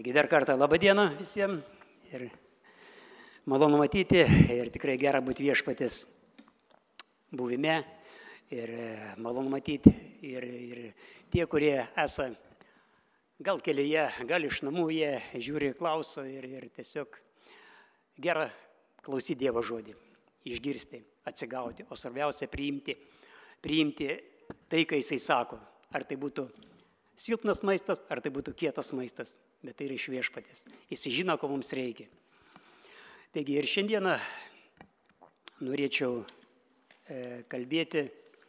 Taigi dar kartą labą dieną visiems ir malonu matyti ir tikrai gera būti Viešpaties buvime ir malonu matyti ir tie, kurie esą gal kelyje, gal iš namų jie žiūri, klauso ir tiesiog gera klausyti Dievo žodį, išgirsti, atsigauti, o svarbiausia priimti tai, ką Jisai sako. Ar tai būtų silpnas maistas, ar tai būtų kietas maistas, bet tai yra iš Viešpaties. Jis žino, ko mums reikia. Taigi ir šiandieną norėčiau kalbėti,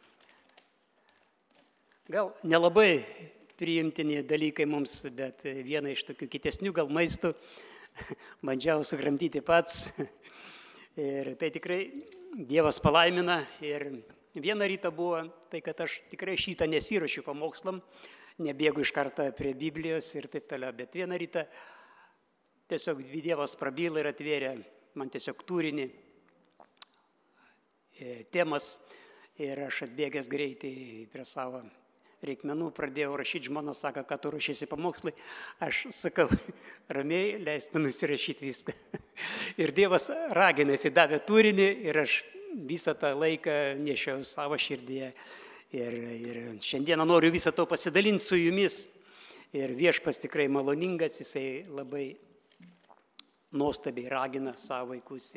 gal nelabai priimtini dalykai mums, bet vieną iš tokių kitesnių gal maistų bandžiau sukramtyti pats. Ir tai tikrai Dievas palaimina. Ir vieną rytą buvo tai, kad aš tikrai šitą nesiruošiu pamokslam, nebėgu iš karto prie Biblijos ir taip toliau. Bet vieną rytą tiesiog Dievas prabyla ir atvėrė man tiesiog turinį, temas. Ir aš atbėgęs greitai prie savo reikmenų pradėjau rašyti. Žmona sako, kad tu ruošiesi pamokslai. Aš sakau, ramiai leisk man nusirašyti viską. Ir Dievas ragina, Jis davė turinį ir aš visą tą laiką nešiau savo širdyje. Ir šiandieną noriu visą to pasidalinti su jumis. Ir Viešpats tikrai maloningas, Jisai labai nuostabiai ragina savo vaikus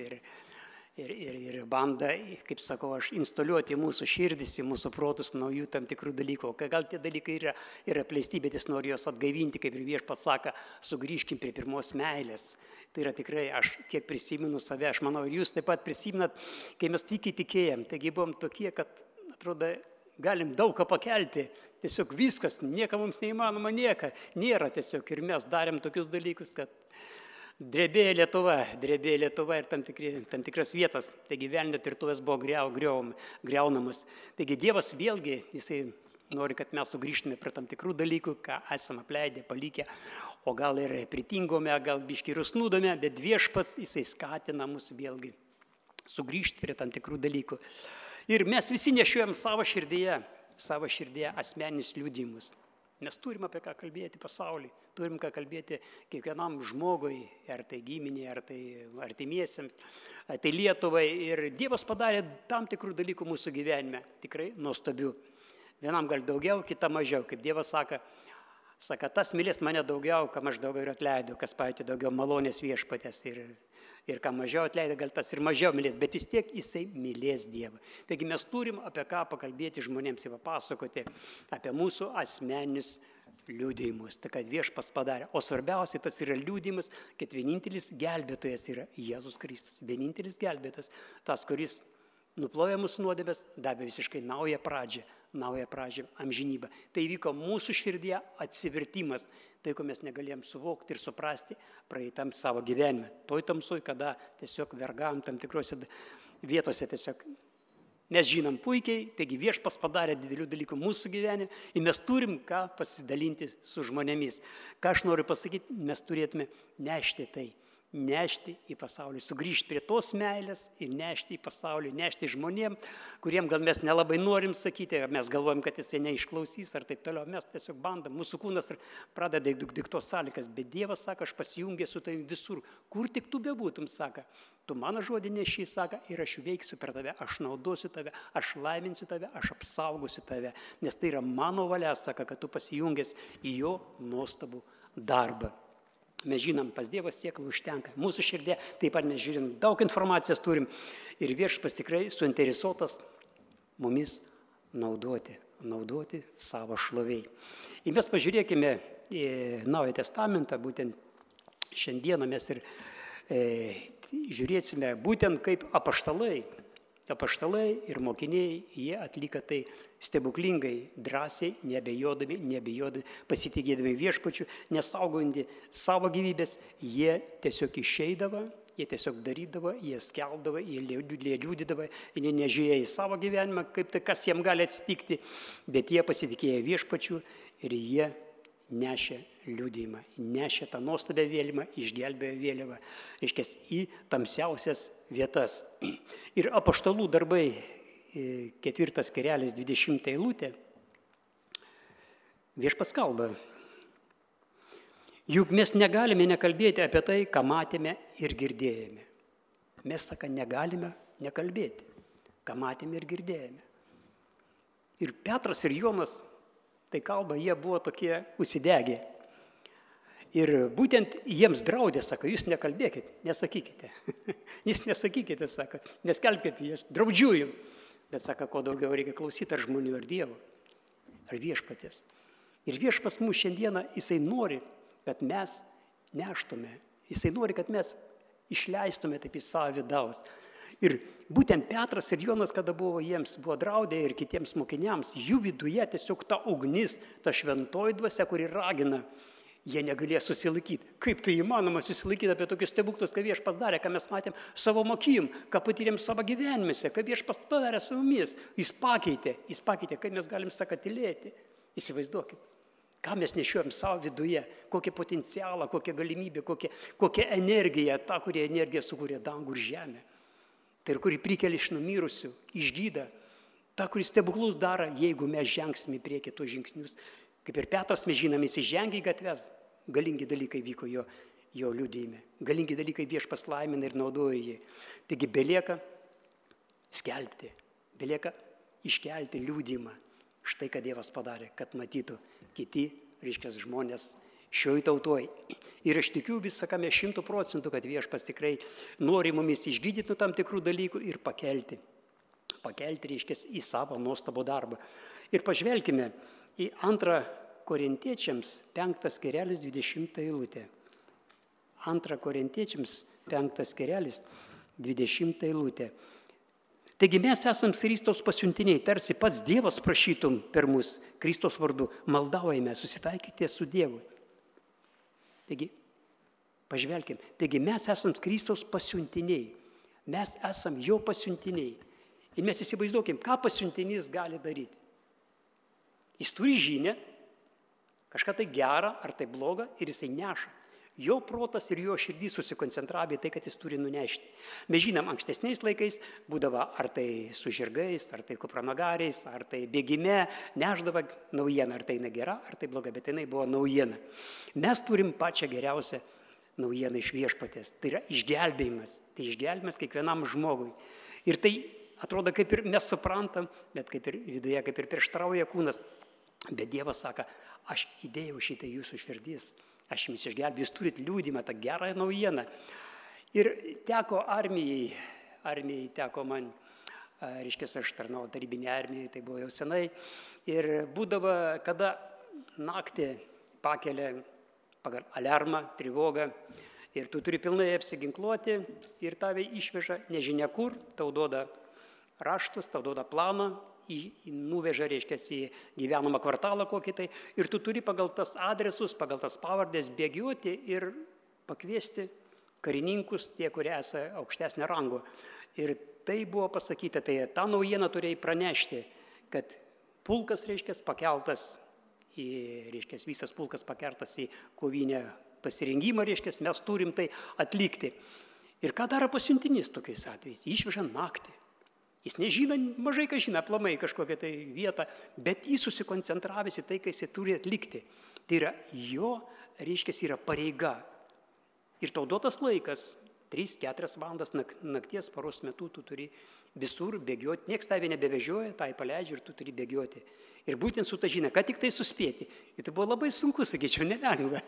ir bando, kaip sakau, aš instaliuoti į mūsų širdis, į mūsų protus naujų tam tikrų dalykų. O gal tie dalykai yra apleisti, bet Jis nori juos atgaivinti, kaip ir Viešpats sako, sugrįžkim prie pirmos meilės. Tai yra tikrai, aš kiek prisimenu save, aš manau, ir jūs taip pat prisimenat, kai mes tikėjom, taigi buvom tokie, kad atrodo, galim daug ką pakelti, tiesiog viskas, nieko mums neįmanoma, nėra tiesiog. Ir mes darėm tokius dalykus, kad drebėjo Lietuva ir tam tikras vietas. Taigi velnio tvirtovės buvo griaunamas. Taigi Dievas vėlgi, Jisai nori, kad mes sugrįžtume prie tam tikrų dalykų, ką esame apleidę, palikę, o gal ir pritingome, gal biškį rusnudome, bet Viešpats, Jisai skatina mus vėlgi sugrįžti prie tam tikrų dalykų. Ir mes visi nešiojam savo širdyje asmeninius liudijimus. Mes turim apie ką kalbėti pasauliui, turim ką kalbėti kiekvienam žmogui, ar tai giminė, ar tai artimiesiems, ar tai Lietuvai. Ir Dievas padarė tam tikrų dalykų mūsų gyvenime, tikrai nuostabių. Vienam gal daugiau, kitam mažiau. Kaip Dievas sako, tas mylės mane daugiau, kam aš daugiau ir atleidau, kas pajutė daugiau malonės Viešpaties. Ir kam mažiau atleido, gal tas ir mažiau mylės, bet vis tiek Jisai mylės Dievą. Taigi mes turim apie ką pakalbėti žmonėms ir papasakoti apie mūsų asmeninius liudijimus. Tai kad Viešpats padarė. O svarbiausia, tas yra liudijimas, kad vienintelis gelbėtojas yra Jėzus Kristus. Vienintelis gelbėtojas, tas, kuris nuplovė mūsų nuodėmes, davė visiškai naują pradžią, amžinybę. Tai įvyko mūsų širdyje atsivertimas, tai ko mes negalėjom suvokti ir suprasti praeitam savo gyvenime. Toj tamsoj, kada tiesiog vergavom tam tikrose vietose tiesiog. Mes žinom puikiai, taigi Viešpats padarė didelių dalykų mūsų gyvenime ir mes turim ką pasidalinti su žmonėmis. Ką aš noriu pasakyti, mes turėtume nešti į pasaulį, sugrįžti prie tos meilės ir nešti į pasaulį, nešti žmonėm, kuriem gal mes nelabai norim sakyti, ar mes galvojam, kad Jisai neišklausys ar taip toliau. Mes tiesiog bandom, mūsų kūnas pradeda diktuoti sąlygas, bet Dievas sako, aš pasijungęs su tavim visur, kur tik tu bebūtum, sako, tu mano žodį neši, sako, ir aš veiksiu per tave, aš naudosiu tave, aš laiminsiu tave, aš apsaugosiu tave, nes tai yra mano valia, sako, kad tu pasijungęs į jo nuostabų darbą. Mes žinom, pas Dievas sėklų užtenka. Mūsų širdė, taip pat mes žiūrim, daug informacijos turim. Ir Viešpats tikrai suinteresuotas mumis naudoti savo šloviai. Ir mes pažiūrėkime į Naują Testamentą, būtent šiandieną mes ir žiūrėsime būtent kaip apaštalai ir mokiniai, jie atliko tai stebuklingai, drąsiai, nebejodami, pasitikėdami Viešpačiu, nesaugojantį savo gyvybės, jie tiesiog išeidavo, jie tiesiog darydavo, jie skelbdavo, jie liudydavo, jie nežiūrėjo į savo gyvenimą, kaip tai, kas jiems gali atsitikti, bet jie pasitikėjo Viešpačiu ir jie nešė liudijimą, nešė tą nuostabią vėliavą, išgelbėjo vėliavą, reiškia, į tamsiausias vietas. Ir apaštalų darbai, 4 skyrelis, 20 eilutė, Viešpats kalba. Juk mes negalime nekalbėti apie tai, ką matėme ir girdėjome. Mes, saka, negalime nekalbėti, ką matėme ir girdėjome. Ir Petras ir Jonas, tai kalba, jie buvo tokie užsidegę. Ir būtent jiems draudė, sako, jūs nekalbėkit, nesakykite. Jūs nesakykite, sako, neskelbkite, jūs draudžiu jums. Bet, sako, ko daugiau reikia klausyti ar žmonių, ar Dievo, ar viešpaties. Ir viešpas mūsų šiandieną, jisai nori, kad mes neštume. Jisai nori, kad mes išleistume taip į savo vidaus. Ir būtent Petras ir Jonas, kada buvo jiems, buvo draudę ir kitiems mokiniams, jų viduje tiesiog ta ugnis, ta šventoji dvasia, kuri ragina, jie negalėjo susilaikyti. Kaip tai įmanoma susilaikyti apie tokius stebuklus, ką viešpas darė, ką mes matėm savo akim, ką patyrėm savo gyvenimėse, ką viešpas padarė su mumis. Jis pakeitė, kaip mes galim, sako, tylėti. Įsivaizduokit, ką mes nešiojam savo viduje, kokią potencialą, kokią galimybę, kokią energiją, tą, kurią energiją sukūrė dangų ir žemę. Tai ir kuri prikelia iš numirusių, išgyda, tą, kuris stebuklus daro, jeigu mes žengsime į priekį tos žingsnius. Kaip ir Petras, mes žinome, jis įžengė į gatves, galingi dalykai vyko jo liudijime, galingi dalykai viešpas laimina ir naudoja jį. Taigi belieka skelbti, belieka iškelti liudijimą. Štai, ką Dievas padarė, kad matytų kiti, reiškia, žmonės šioj tautoj. Ir aš tikiu visakame 100%, kad viešpas tikrai nori mumis išgydyti nuo tam tikrų dalykų ir pakelti, reiškia, į savo nuostabų darbą. Ir pažvelkime į 2 Korintiečiams 5 skyrelis 20 eilutė. 2 Korintiečiams 5 skyrelis 20 eilutė. Taigi mes esam Kristaus pasiuntiniai, tarsi pats Dievas prašytum per mus, Kristaus vardu, maldaujame, susitaikyti su Dievu. Taigi, pažvelkim, taigi mes esam Kristaus pasiuntiniai, mes esam jo pasiuntiniai. Ir mes įsivaizduokim, ką pasiuntinys gali daryti. Jis turi žinią, kažką tai gerą ar tai blogą ir jisai neša. Jo protas ir jo širdys susikoncentravė į tai, kad jis turi nunešti. Mes žinom, ankstesniais laikais būdavo ar tai su žirgais, ar tai kupranagariais, ar tai bėgime, neždavo naujieną, ar tai gera, ar tai bloga, bet jinai buvo naujiena. Mes turim pačią geriausią naujieną iš viešpaties. Tai yra išgelbėjimas. Tai išgelbėjimas kiekvienam žmogui. Ir tai atrodo, kaip ir mes suprantam, bet kaip ir viduje, kaip ir prieštarauja kūnas. Bet Dievas sako, aš įdėjau šitą jūsų širdis. Aš jums išgelbėjau, jūs turit liūdimą, tą gerą naujieną. Ir teko armijai teko man, reiškia, aš tarnau tarybinė armijai, tai buvo jau senai. Ir būdavo, kada naktį pakelia pagal aliarmą, trivogą, ir tu turi pilnai apsiginkluoti ir tave išveža nežinia kur, tau duoda raštus, tau duoda planą, nuveža, reiškia, į gyvenamą kvartalą kokį tai, ir tu turi pagal tas adresus, pagal tas pavardės bėgioti ir pakviesti karininkus, tie, kurie esą aukštesnė rango. Ir tai buvo pasakyta, tai tą naujieną turėjai pranešti, kad pulkas, reiškia, pakeltas, reiškia, visas pulkas pakeltas į kovinę pasirengimą, reiškia, mes turim tai atlikti. Ir ką daro pasiuntinys tokiais atvejais? Išveža naktį. Jis nežino, mažai ką žino, aplamai kažkokią tai vietą, bet jis susikoncentravęs į tai, ką jis turi atlikti. Tai yra jo, reiškia, yra pareiga. Ir tau duotas laikas, 3-4 valandas nakties paros metu tu turi visur bėgioti. Niekas tave nebevežioja, tai paleidžia ir tu turi bėgioti. Ir būtent su ta žinia, ką tik tai suspėti. Ir tai buvo labai sunku, sakyčiau, nelengva.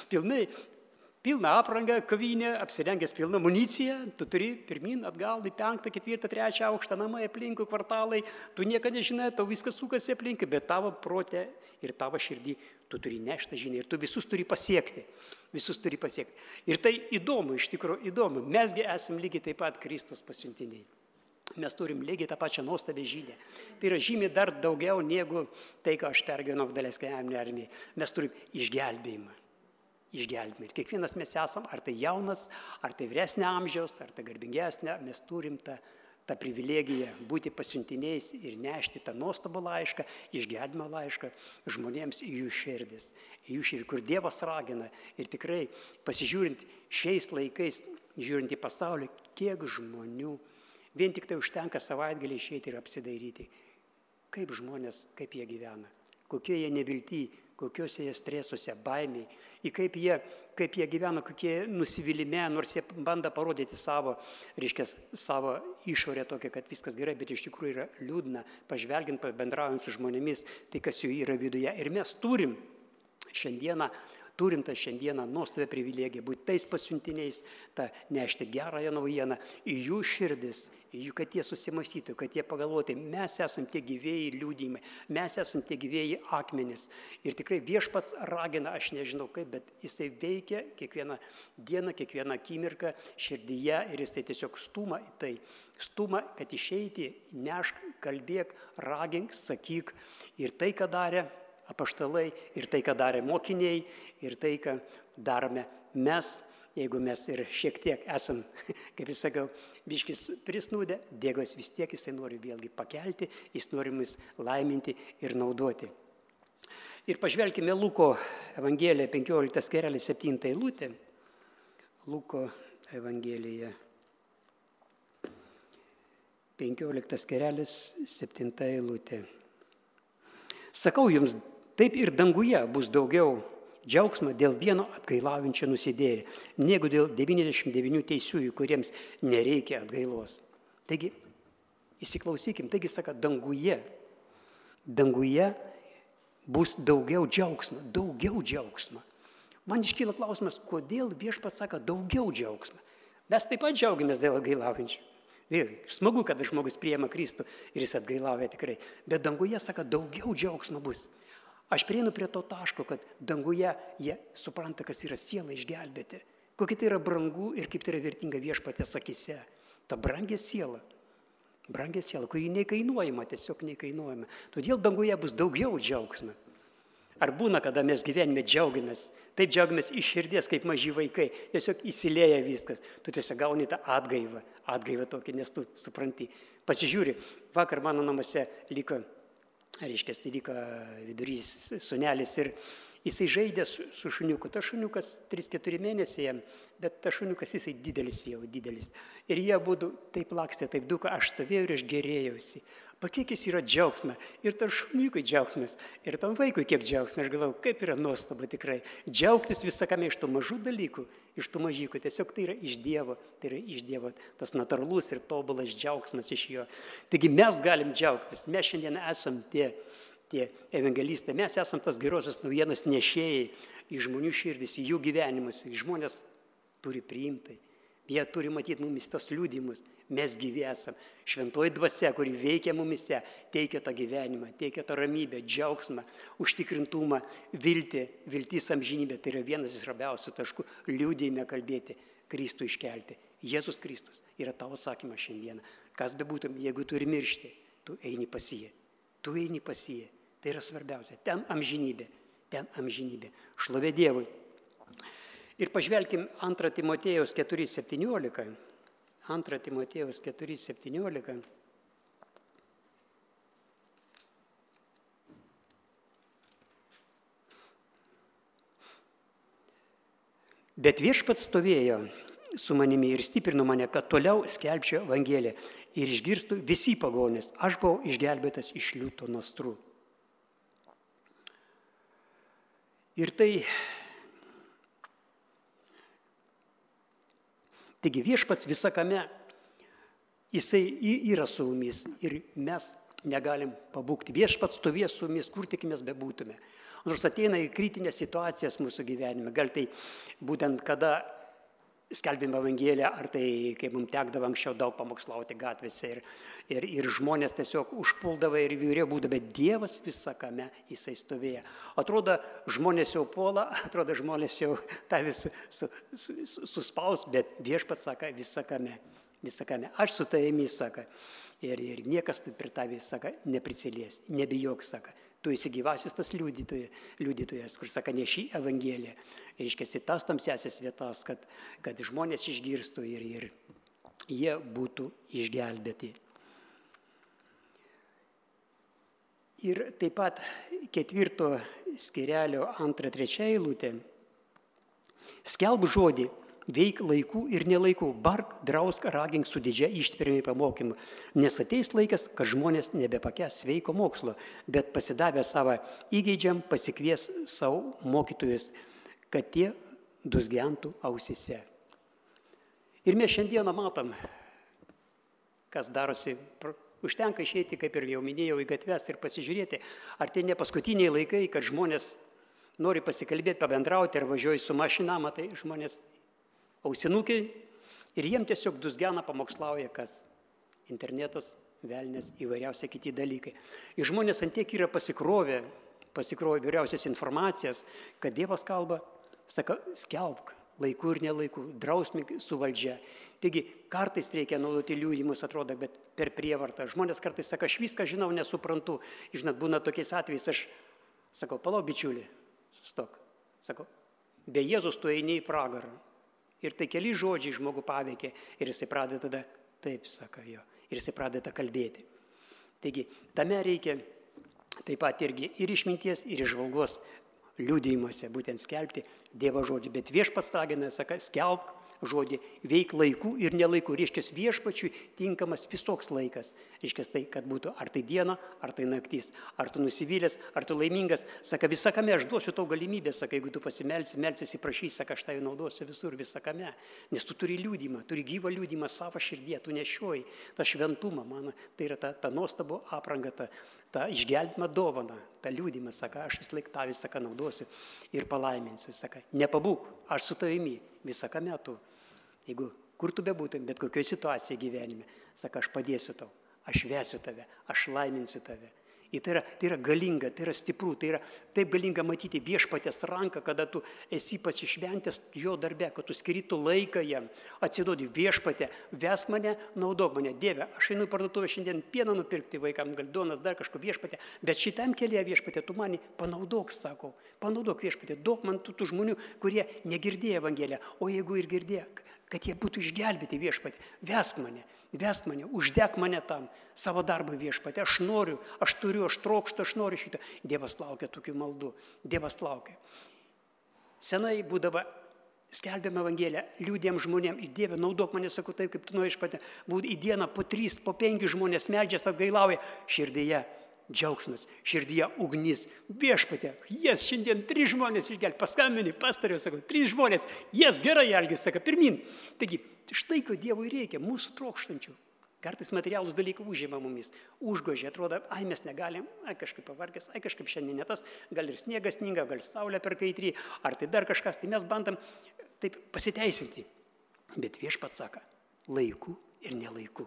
Pilna apranga, kavinė, apsirengęs pilna municija, tu turi pirmin, atgal, į 5, 4, 3 aukštą namą aplinkui, kvartalai, tu niekada nežinai, tau viskas sukasi aplinkui, bet tavo protė ir tavo širdį tu turi neštą žinią ir tu visus turi pasiekti. Ir tai įdomu, iš tikrųjų įdomu. Mesgi esame lygiai taip pat Kristus pasiuntiniai. Mes turim lygiai tą pačią nuostabę žinią. Tai yra žymiai dar daugiau negu tai, ką aš pergyvenau Daleskai armijai. Mes turim išgelbėjimą. Ir kiekvienas mes esam, ar tai jaunas, ar tai vyresnė amžiaus, ar tai garbingesnė, mes turim tą privilegiją būti pasiuntiniais ir nešti tą nuostabų laišką, išgelbėjimo laišką žmonėms į jų širdis, kur Dievas ragina. Ir tikrai pasižiūrint šiais laikais, žiūrint į pasaulį, kiek žmonių, vien tik tai užtenka savaitgalį išeiti ir apsidairyti. Kaip žmonės, kaip jie gyvena, kokie jie nevilti, kokiuose jie stresuose, baimiai, į kaip jie gyvena, kokie nusivylimė, nors jie bando parodyti savo išorę tokią, kad viskas gerai, bet iš tikrųjų yra liūdna, pažvelgiant, bendraujant su žmonėmis, tai kas jų yra viduje. Ir mes turim tą šiandieną nuostabią privilegiją būti tais pasiuntiniais, nešti gerąją naujieną į jų širdis, kad jie susimąstytų, kad jie pagalvotų, mes esam tie gyvėjai liudijimai, mes esam tie gyvėjai akmenys. Ir tikrai Viešpats ragina, aš nežinau kaip, bet jisai veikia kiekvieną dieną, kiekvieną akimirką širdyje ir jisai tiesiog stuma į tai. Stuma, kad išeiti, nešk, kalbėk, ragink, sakyk. Ir tai, ką darė apaštalai, ir tai, ką darė mokiniai, ir tai, ką darome mes, jeigu mes ir šiek tiek esam, kaip jis sakau, biškis prisnūdę, Dievas vis tiek jisai nori vėlgi pakelti, jis nori mus laiminti ir naudoti. Ir pažvelkime Luko Evangeliją 15 skyrelis 7 eilutė. Luko Evangelija 15 skyrelis 7 eilutė. Sakau jums, taip ir danguje bus daugiau džiaugsmo dėl vieno atgailaujančio nusidėjėlio, negu dėl 99 teisiųjų, kuriems nereikia atgailos. Taigi, įsiklausykim, saka, danguje bus daugiau džiaugsmo. Man iškyla klausimas, kodėl Viešpats saka daugiau džiaugsmo. Mes taip pat džiaugiamės dėl atgailaujančių. Smagu, kad žmogus priima Kristų ir jis atgailauja tikrai, bet danguje saka, daugiau džiaugsmo bus. Aš prieinu prie to taško, kad danguje jie supranta, kas yra siela išgelbėti. Kokia tai yra brangu ir kaip tai yra vertinga Viešpaties akyse. Ta brangia siela, kuri nekainuojama, tiesiog nekainuojama. Todėl danguje bus daugiau džiaugsmo. Ar būna, kada mes gyvenime džiaugiamės, taip džiaugiamės iš širdies, kaip maži vaikai, tiesiog įsilieja viskas. Tu tiesiog gauni tą atgaivą tokį, nes tu supranti. Pasižiūri, vakar mano namuose liko vidurys sunelis ir jisai žaidė su šuniuku. Tas šuniukas 3-4 mėnesiai, bet tas šuniukas jisai didelis. Ir jie būtų taip lakstė, taip duka, aš stovėjau ir aš gerėjausi. Kiek jis yra džiaugsmas. Ir tas šuniukui džiaugsmas. Ir tam vaikui kiek džiaugsmas. Aš galvoju, kaip yra nuostaba tikrai. Džiaugtis visakame iš tų mažų dalykų, iš tų mažykų. Tiesiog tai yra iš Dievo. Tas natūralus ir tobulas džiaugsmas iš jo. Taigi mes galim džiaugtis. Mes šiandien esam tie evangelistai. Mes esam tas gerosios naujienos nešėjai į žmonių širdis, į jų gyvenimus. Žmonės turi priimti. Jie turi matyti mumis tas liudijimus. Mes gyvi esam. Šventoji dvasia, kuri veikia mumise, teikia tą gyvenimą, teikia tą ramybę, džiaugsmą, užtikrintumą, viltis amžinybė. Tai yra vienas iš svarbiausių taškų liudijime kalbėti, Kristų iškelti. Jėzus Kristus yra tavo sakymas šiandieną. Kas bebūtum, jeigu tu ir miršti, tu eini pas jį. Tai yra svarbiausia. Ten amžinybė. Šlovė Dievui. Ir pažvelkim 2 Timotėjaus 4:17. 2 Timotėjaus 4:17. Bet Viešpats stovėjo su manimi ir stiprino mane, kad toliau skelbčiau Evangeliją ir išgirstų visi pagonys. Aš buvau išgelbėtas iš liūto nostrų. Ir Taigi Viešpats visakame, jisai yra su mumis ir mes negalim pabūgti. Viešpats stovės su mumis, kur tik mes bebūtume. Nors ateina į kritinės situacijas mūsų gyvenime, gal tai būtent kada skelbėme Evangeliją, ar tai, kaip mums tekdavo anksčiau daug pamokslauti gatvėse ir žmonės tiesiog užpuldavo ir vyriau būdavo, bet Dievas visakame jisai stovėjo. Atrodo, žmonės jau puola, atrodo, žmonės jau tą visą suspaus, bet Viešpats saka visakame. Aš su tavimi, saka, ir niekas prie tavęs, saka, neprisilies, nebijok, saka. Tu esi gyvasis tas liudytojas, kur saka, neši Evangeliją. Ir iškesi tas tamsiasias vietas, kad žmonės išgirstų ir jie būtų išgelbėti. Ir taip pat 4 skyrelio 2-3 eilutė. Skelb žodį, veik laikų ir nelaikų, bark, drausk, ragink su didžia ištverme pamokymu, nes ateis laikas, kad žmonės nebepakęs sveiko mokslo, bet pasidavę savo įgeidžiam pasikvies savo mokytojus, kad tie dusgentų ausise. Ir mes šiandieną matom, kas darosi. Užtenka išeiti, kaip ir jau minėjau, į gatves ir pasižiūrėti, ar tai ne paskutiniai laikai, kad žmonės nori pasikalbėti, pabendrauti, ar važiuoja su mašina, matai, žmonės ausinukai ir jiem tiesiog dusgena, pamokslauja, kas internetas, velnės, įvairiausia kiti dalykai. Ir žmonės ant tiek yra pasikrovę vyriausias informacijas, kad Dievas kalba, sako, skelbk laikų ir nelaikų, drausmik su valdžia. Taigi, kartais reikia naudoti liudijimus, atrodo, bet per prievartą. Žmonės kartais sako, aš viską žinau, nesuprantu. Žinot, būna tokiais atvejais, aš sakau, palauk, bičiuli, sustok. Sakau, be Jėzus tu eini į pragarą. Ir tai keli žodžiai žmogų paveikė ir jisai pradeda tada, taip, sako jo, ir jisai pradeda kalbėti. Taigi, tame reikia taip pat irgi ir išminties, ir įžvalgos liudijimuose, būtent skelbti Dievo žodį. Bet Viešpats ragina, sako, skelbk žodį, veik laikų ir nelaikų. Reiškia, viešpačiui tinkamas visoks laikas. Reiškia, tai, kad būtų ar tai diena, ar tai naktis, ar tu nusivylęs, ar tu laimingas. Saka, visakame aš duosiu tau galimybę, saka, jeigu tu melsiesi, prašys, saka, aš tai naudosiu visur, visakame. Nes tu turi liudymą, turi gyvą liudymą savo širdie, tu nešioji tą šventumą, mano, tai yra ta nuostabų apranga, ta išgelbėjimo dovana, ta liudymą, saka, aš vis laik tą visaką naudosiu ir palaiminsiu, saka, nepabūk, aš su tavimi visakame tu. Jeigu kur tu bebūtum, bet kokioje situacijoje gyvenime, saka, aš padėsiu tau, aš vesiu tave, aš laiminsiu tave. Ir tai yra galinga, tai yra stipru, tai yra taip galinga matyti Viešpaties ranką, kada tu esi pasišventęs jo darbe, kad tu skirtų laiką jam, atsiduodi Viešpatę, vesk mane, naudok mane, Dieve, aš einu į parduotuvę šiandien pieną nupirkti vaikam, gal duonas, dar kažko Viešpatė, bet šitam kelyje Viešpatė, tu mane panaudok, sakau, panaudok Viešpatė, duok man tų žmonių, kurie negirdėjo Evangeliją, o jeigu ir girdėjo, kad jie būtų išgelbėti Viešpatė, vesk mane, uždek mane tam, savo darbą Viešpatė, aš noriu, aš turiu, aš trokštu, aš noriu šitą. Dievas laukia tokių maldų, Dievas laukia. Senai būdavo skelbiam Evangeliją, liūdėm žmonėm, į Dievę naudok mane, sakau, taip, kaip tu nori Viešpatė, būtų į dieną po 3, po 5 žmonės meldžias, atgailauja, širdyje džiaugsmas, širdyje ugnis, Viešpatė, jas šiandien 3 žmonės išgelbė, paskambini, pastariau, sakau, 3 žmonės, jas gerai elgis, sako, pirmin. Taigi, štai ko Dievui reikia, mūsų trokštančių. Kartais materialūs dalykai užima mumis, užgožia, atrodo, mes negalim, kažkaip pavargęs, kažkaip šiandien ne tas, gal ir sniegas sninga, gal saulė per kaitri, ar tai dar kažkas, tai mes bandam taip pasiteisinti. Bet Viešpats sako, laiku ir nelaiku.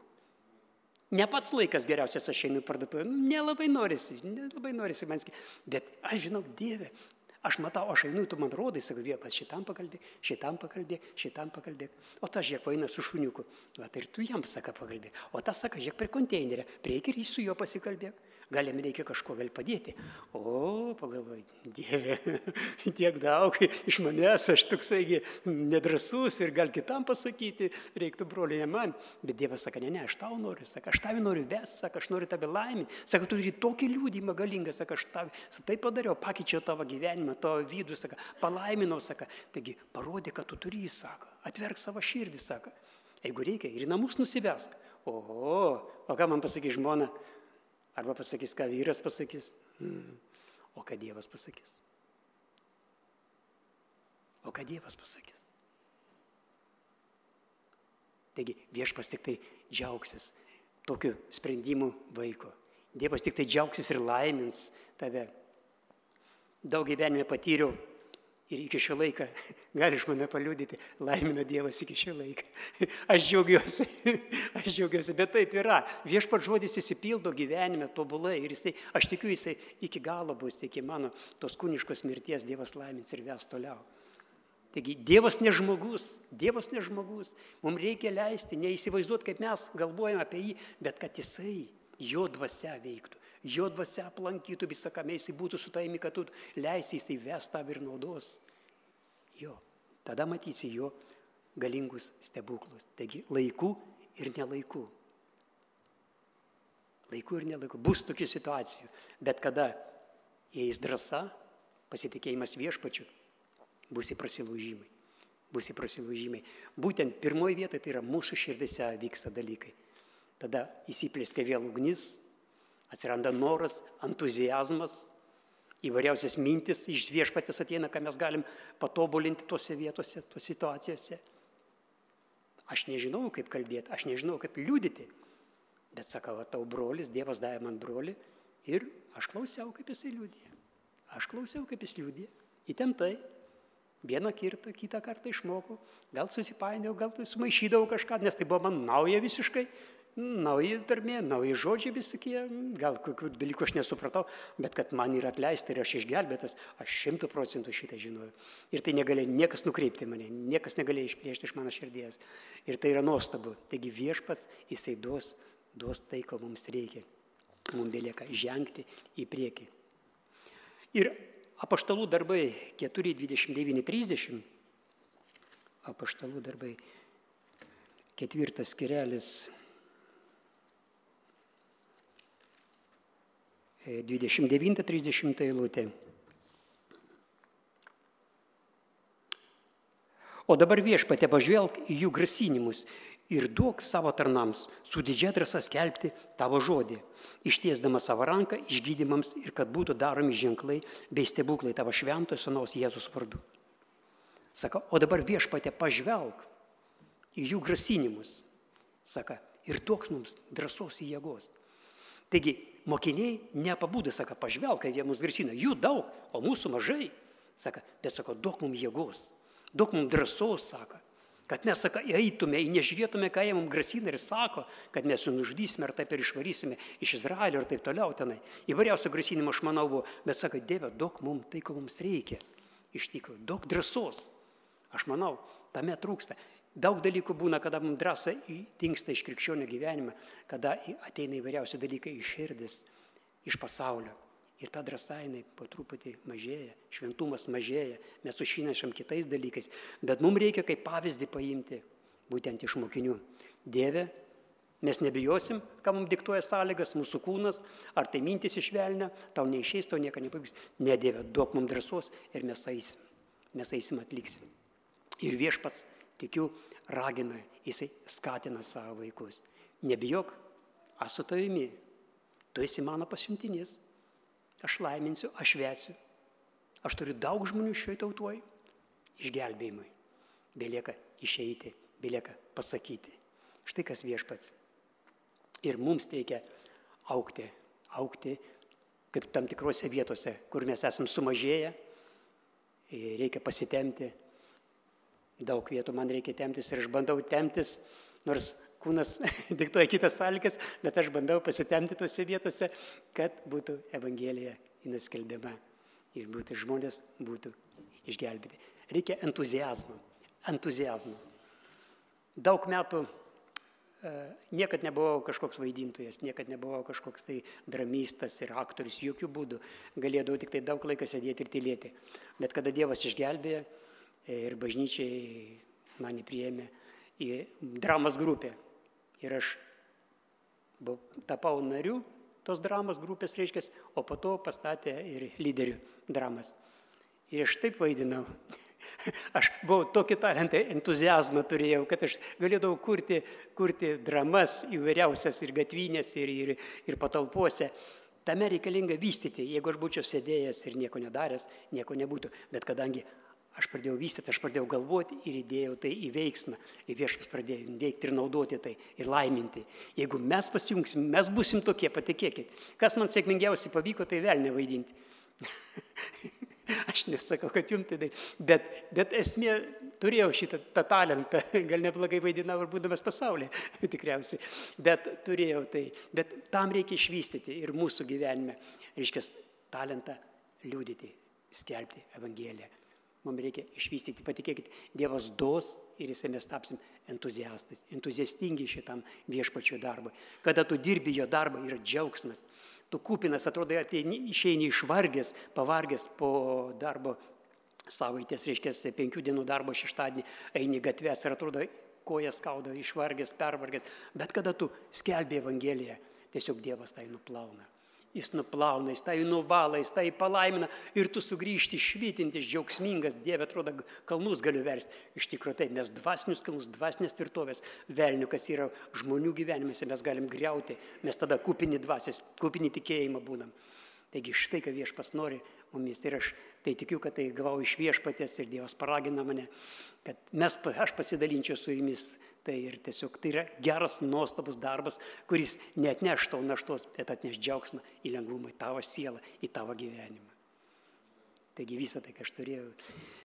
Ne pats laikas geriausias, aš einu į parduotuvę, nelabai norisi manski, bet aš žinau, Dieve, aš matau, aš einu, tu man rodai, sakau, Viešpats, šitam pakalbėk, o tas žiūrėk, eina su šuniuku, va, tai ir tu jam, saka, pakalbėk, o tas, saka, žiūrėk, prie konteinerio, prieik ir su juo pasikalbėk. Gal jam reikia kažko gal padėti. O, pagalvoj, Dieve, tiek daug iš manęs, aš toksai nedrasus ir gal kitam pasakyti, reiktų broliui, ne man. Bet Dievas sako, ne, aš tau noriu, sako, aš tavį noriu vesti, sako, aš noriu tave laiminti. Sako, tu turi tokį liudymą galingą, sako, aš tai padariau, pakeičiau tavo gyvenimą, tavo vidų, sako, palaiminau, sako. Taigi, parodė, kad tu turi, sako, atverk savo širdį, sako. Jeigu reikia, ir į namus nusivesk. O ką man pasakys žmona? Arba pasakys, ką vyras pasakys, o ką Dievas pasakys. Taigi Viešpats tik tai džiaugsis tokiu sprendimu vaiko. Dievas tik tai džiaugsis ir laimins tave. Daug gyvenime patyriau ir iki šio laiką, gali iš mane paliudyti, laimina Dievas iki šio laiką. Aš džiaugiuosi, bet taip yra. Viešpats žodis įsipildo gyvenime tobulai ir aš tikiu, jisai iki galo bus, iki mano tos kūniškos mirties Dievas laimins ir ves toliau. Taigi, Dievas ne žmogus. Mums reikia leisti, neįsivaizduoti, kaip mes galvojame apie jį, bet kad jisai, jo dvasia veiktų. Jo dvasia aplankytų visakame, jisai būtų su tavimi, kad tu leisi, jisai ves tave ir naudos. Jo, tada matysi jo galingus stebuklus. Taigi laiku ir nelaiku. Bus tokių situacijų, bet kada eis drąsa, pasitikėjimas Viešpačiu, bus į prasilaužimai. bus įprasilaužimai. Būtent pirmoji vieta tai yra mūsų širdise vyksta dalykai. Tada įsiplėskia vėl ugnis, atsiranda noras, entuziazmas, įvairiausias mintis iš Viešpaties ateina, ką mes galim patobulinti tose vietose, tose situacijose. Aš nežinau, kaip kalbėti, aš nežinau, kaip liudyti, bet sakau, tau brolis, Dievas davė man brolį ir aš klausiau, kaip jisai liudija. Aš klausiau, kaip jis liudija. Įtemptai. Vieną kitą kartą išmokau, gal susipainiau, gal tai sumaišydavau kažką, nes tai buvo man nauja visiškai, nauji tarmė, nauji žodžiai visokie, gal kokių dalykų aš nesupratau, bet kad man yra atleista ir aš išgelbėtas, aš 100% šitą žinojau. Ir tai negalėjo niekas nukreipti mane, niekas negalėjo išplėšti iš mano širdies. Ir tai yra nuostabu. Taigi Viešpats, jisai duos tai, ko mums reikia. Mums belieka žengti į priekį. Ir Apaštalų darbai 4:29-30, Apaštalų darbai 4 skirelis 29-30 eilutė. O dabar Viešpatie, pažvelk į jų grasinimus ir duok savo tarnams su didžia drąsa skelbti tavo žodį, ištiesdama savo ranką išgydymams ir kad būtų daromi ženklai bei stebuklai tavo šventojo sūnaus Jėzus vardu. Saka, o dabar Viešpatie, pažvelk į jų grasinimus. Saka, ir duok mums drąsos į jėgos. Taigi, mokiniai nepabūdė, saka, pažvelk, kai jie mus grasina. Jų daug, o mūsų mažai. Saka, bet sako, duok mums jėgos, duok mums drąsos, saka. Kad mes, saka, eitume, nežiūrėtume, ką jie mums grasina ir sako, kad mes jų nužudysime ir taip ir išvarysime iš Izraelio ir taip toliau tenai. Įvairiausio grasinimo aš manau buvo, bet saka, Dieve, duok mums tai, ko mums reikia. Iš tikrųjų, duok drąsos. Aš manau, tame trūksta. Daug dalykų būna, kada mums drąsa dingsta iš krikščionio gyvenimą, kada ateina įvairiausi dalykai iš širdis, iš pasaulio. Ir ta drąsa, jinai po truputį mažėja, šventumas mažėja, mes sušynašam kitais dalykais, bet mums reikia kaip pavyzdį paimti, būtent iš mokinių. Dieve, mes nebijosim, ką mums diktuoja sąlygas, mūsų kūnas, ar tai mintis iš velnio, tau neišeis, tau nieko nepavyks. Ne, Dieve, duok mums drąsos ir mes eisim, atliksim. Ir Viešpats, tikiu, ragina, jisai skatina savo vaikus. Nebijok, aš su tavimi, tu esi mano pasiuntinys. Aš laiminsiu, aš švesiu. Aš turiu daug žmonių šioje tautoje išgelbėjimui. Belieka išeiti, belieka pasakyti. Štai kas Viešpats. Ir mums reikia augti kaip tam tikrose vietose, kur mes esam sumažėję. Reikia pasitempti. Daug vietų man reikia temptis ir aš bandau temptis, nors kūnas diktuoja kitas sąlygas, bet aš bandau pasitempti tose vietose, kad būtų Evangelija skelbiama ir žmonės būtų išgelbėti. Reikia entuziazmo. Daug metų niekad nebuvau kažkoks vaidintojas, niekad nebuvau kažkoks tai dramistas ir aktorius, jokių būdų. Galėdavau tik tai daug laiko sėdėti ir tylėti. Bet kada Dievas išgelbėjo ir bažnyčiai mane priėmė į dramos grupę. Ir aš tapau nariu tos dramos grupės, reiškia, o po to pastatė ir lyderių dramas. Ir aš taip vaidinau. Aš buvau tokį talentą, entuziazmą turėjau, kad aš galėdavau kurti dramas įvairiausias ir gatvinės, ir patalpose. Tame reikalinga vystyti. Jeigu aš būčiau sėdėjęs ir nieko nedaręs, nieko nebūtų. Bet kadangi aš pradėjau vystyti, aš pradėjau galvoti ir įdėjau tai į veiksmą. Ir Viešpats pradėjo veikti ir naudoti tai, ir laiminti. Jeigu mes pasijungsim, mes būsim tokie, patikėkit. Kas man sėkmingiausiai pavyko, tai velnę vaidinti. Aš nesakau, kad jums tai, bet esmė, turėjau šitą talentą, gal neblogai vaidinau ir būdamas pasaulyje, tikriausiai. Bet turėjau tai, bet tam reikia išvystyti ir mūsų gyvenime, reiškia, talentą liudyti, skelbti Evangeliją. Mums reikia išvystyti, patikėkit, Dievas duos ir jisai mes tapsim entuziastais, entuziastingi šitam Viešpačio darbui. Kada tu dirbi jo darbą, yra džiaugsmas. Tu kupinas, atrodo, išeini išvargęs, pavargęs po darbo savaitės, reiškia, 5 dienų darbo šeštadienį, eini gatves ir atrodo, kojas skauda, išvargęs, pervargęs. Bet kada tu skelbi Evangeliją, tiesiog Dievas tai nuplauna. jis nuplauna, jis tai nuvalą, jis tai palaimina ir tu sugrįžti švytintis, džiaugsmingas, Dieve, atrodo, kalnus galiu versti. Iš tikrųjų taip, mes dvasinius kalnus, dvasinės tvirtovės, velnių, kas yra žmonių gyvenimuose, mes galim griauti, mes tada kupini dvasios, kupini tikėjimą būnam. Taigi štai, ką Viešpats nori mumis ir aš tai tikiu, kad tai gavau iš Viešpaties ir Dievas paragina mane, kad aš pasidalinčiau su jumis. Tai ir tiesiog tai yra geras, nuostabus darbas, kuris neatneš tau naštos, bet atneš džiaugsmą į lengvumą, į tavo sielą, į tavo gyvenimą. Taigi visą tai, ką aš turėjau.